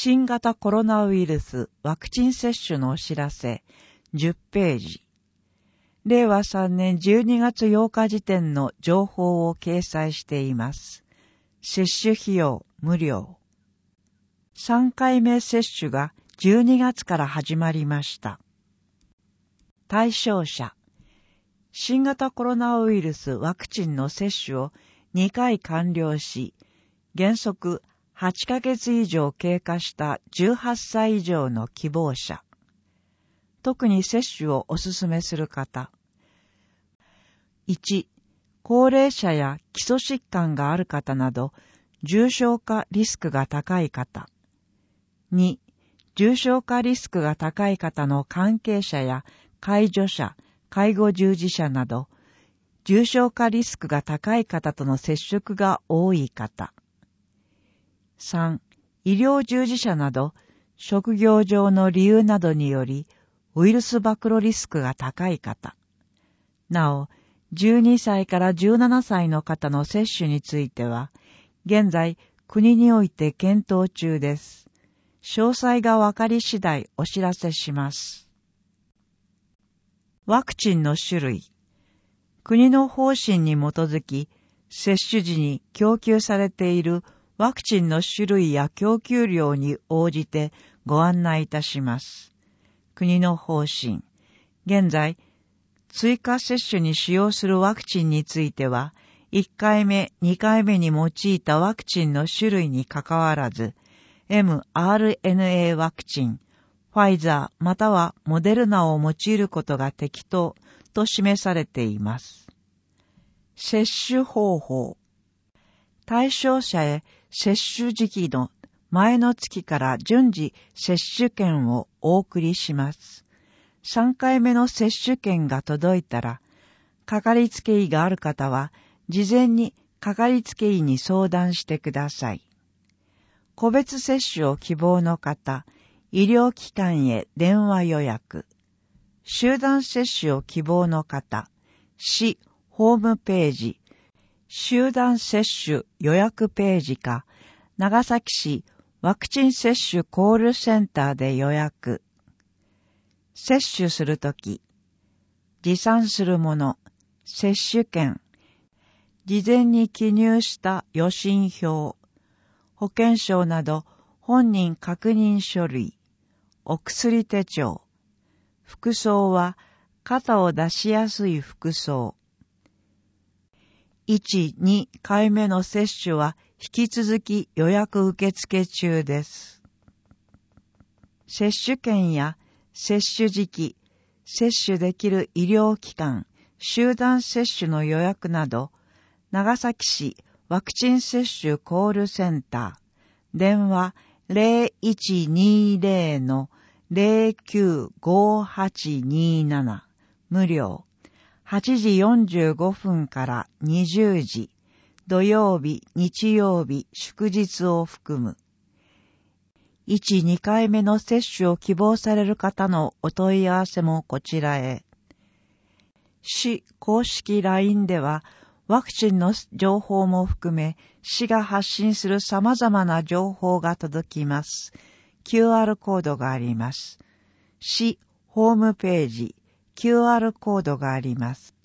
新型コロナウイルスワクチン接種のお知らせ10ページ。令和3年12月8日時点の情報を掲載しています。接種費用無料。3回目接種が12月から始まりました。対象者。新型コロナウイルスワクチンの接種を2回完了し、原則8ヶ月以上経過した18歳以上の希望者。特に接種をお勧めする方。1、高齢者や基礎疾患がある方など、重症化リスクが高い方。2、重症化リスクが高い方の関係者や介助者、介護従事者など、重症化リスクが高い方との接触が多い方。3、医療従事者など、職業上の理由などにより、ウイルス暴露リスクが高い方。なお、12歳から17歳の方の接種については、現在、国において検討中です。詳細が分かり次第お知らせします。ワクチンの種類。国の方針に基づき、接種時に供給されているワクチンの種類や供給量に応じてご案内いたします。国の方針。現在、追加接種に使用するワクチンについては、1回目、2回目に用いたワクチンの種類にかかわらず、mRNA ワクチン、ファイザーまたはモデルナを用いることが適当と示されています。接種方法。対象者へ接種時期の前の月から順次接種券をお送りします。3回目の接種券が届いたら、かかりつけ医がある方は、事前にかかりつけ医に相談してください。個別接種を希望の方、医療機関へ電話予約。集団接種を希望の方、市ホームページ、集団接種予約ページか、長崎市ワクチン接種コールセンターで予約。接種するとき、持参するもの、接種券、事前に記入した予診票、保険証など本人確認書類、お薬手帳、服装は肩を出しやすい服装。1、2回目の接種は引き続き予約受付中です。接種券や接種時期、接種できる医療機関、集団接種の予約など、長崎市ワクチン接種コールセンター、電話 0120-095827 無料、8時45分から20時、土曜日、日曜日、祝日を含む。1、2回目の接種を希望される方のお問い合わせもこちらへ。市公式 LINE では、ワクチンの情報も含め、市が発信する様々な情報が届きます。QR コードがあります。市ホームページ、QR コードがあります。